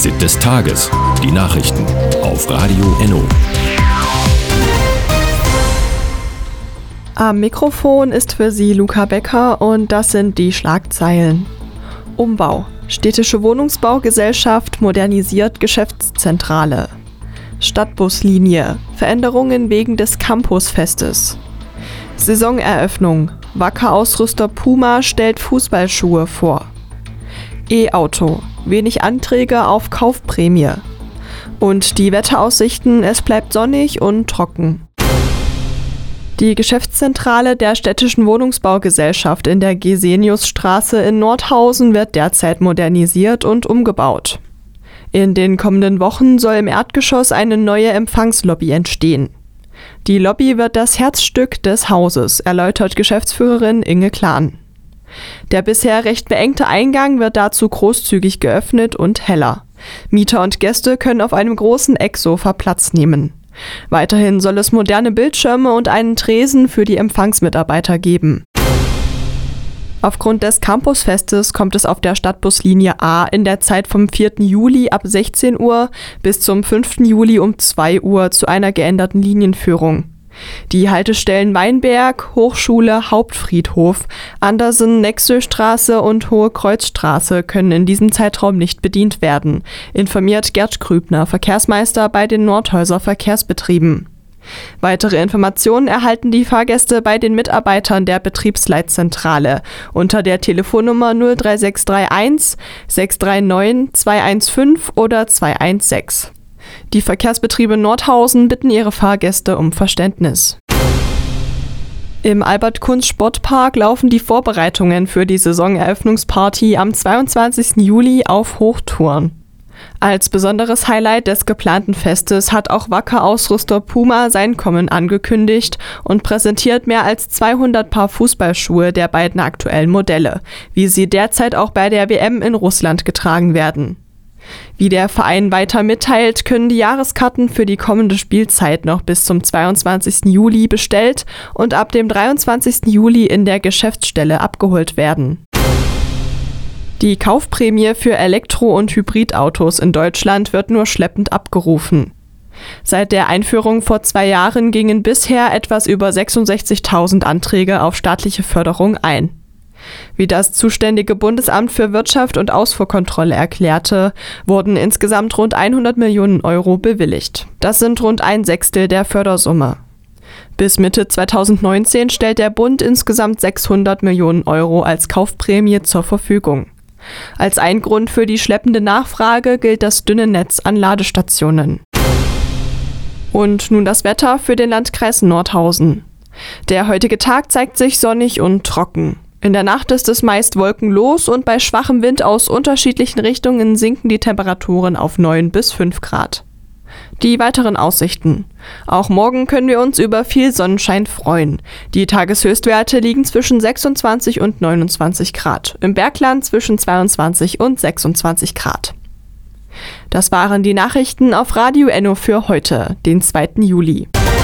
Fazit des Tages. Die Nachrichten auf Radio Enno. Am Mikrofon ist für Sie Luca Becker und das sind die Schlagzeilen. Umbau. Städtische Wohnungsbaugesellschaft modernisiert Geschäftszentrale. Stadtbuslinie. Veränderungen wegen des Campusfestes. Saisoneröffnung. Wacker-Ausrüster Puma stellt Fußballschuhe vor. E-Auto. Wenig Anträge auf Kaufprämie. Und die Wetteraussichten, es bleibt sonnig und trocken. Die Geschäftszentrale der Städtischen Wohnungsbaugesellschaft in der Geseniusstraße in Nordhausen wird derzeit modernisiert und umgebaut. In den kommenden Wochen soll im Erdgeschoss eine neue Empfangslobby entstehen. Die Lobby wird das Herzstück des Hauses, erläutert Geschäftsführerin Inge Klahn. Der bisher recht beengte Eingang wird dazu großzügig geöffnet und heller. Mieter und Gäste können auf einem großen Ecksofa Platz nehmen. Weiterhin soll es moderne Bildschirme und einen Tresen für die Empfangsmitarbeiter geben. Aufgrund des Campusfestes kommt es auf der Stadtbuslinie A in der Zeit vom 4. Juli ab 16 Uhr bis zum 5. Juli um 2 Uhr zu einer geänderten Linienführung. Die Haltestellen Weinberg, Hochschule, Hauptfriedhof, Andersen-Nexö-Straße und Hohe Kreuzstraße können in diesem Zeitraum nicht bedient werden, informiert Gerd Grübner, Verkehrsmeister bei den Nordhäuser Verkehrsbetrieben. Weitere Informationen erhalten die Fahrgäste bei den Mitarbeitern der Betriebsleitzentrale unter der Telefonnummer 03631 639 215 oder 216. Die Verkehrsbetriebe Nordhausen bitten ihre Fahrgäste um Verständnis. Im Albert-Kunst-Sportpark laufen die Vorbereitungen für die Saisoneröffnungsparty am 22. Juli auf Hochtouren. Als besonderes Highlight des geplanten Festes hat auch Wacker-Ausrüster Puma sein Kommen angekündigt und präsentiert mehr als 200 Paar Fußballschuhe der beiden aktuellen Modelle, wie sie derzeit auch bei der WM in Russland getragen werden. Wie der Verein weiter mitteilt, können die Jahreskarten für die kommende Spielzeit noch bis zum 22. Juli bestellt und ab dem 23. Juli in der Geschäftsstelle abgeholt werden. Die Kaufprämie für Elektro- und Hybridautos in Deutschland wird nur schleppend abgerufen. Seit der Einführung vor 2 Jahren gingen bisher etwas über 66.000 Anträge auf staatliche Förderung ein. Wie das zuständige Bundesamt für Wirtschaft und Ausfuhrkontrolle erklärte, wurden insgesamt rund 100 Millionen Euro bewilligt. Das sind rund 1/6 der Fördersumme. Bis Mitte 2019 stellt der Bund insgesamt 600 Millionen Euro als Kaufprämie zur Verfügung. Als ein Grund für die schleppende Nachfrage gilt das dünne Netz an Ladestationen. Und nun das Wetter für den Landkreis Nordhausen. Der heutige Tag zeigt sich sonnig und trocken. In der Nacht ist es meist wolkenlos und bei schwachem Wind aus unterschiedlichen Richtungen sinken die Temperaturen auf 9 bis 5 Grad. Die weiteren Aussichten. Auch morgen können wir uns über viel Sonnenschein freuen. Die Tageshöchstwerte liegen zwischen 26 und 29 Grad, im Bergland zwischen 22 und 26 Grad. Das waren die Nachrichten auf Radio Enno für heute, den 2. Juli.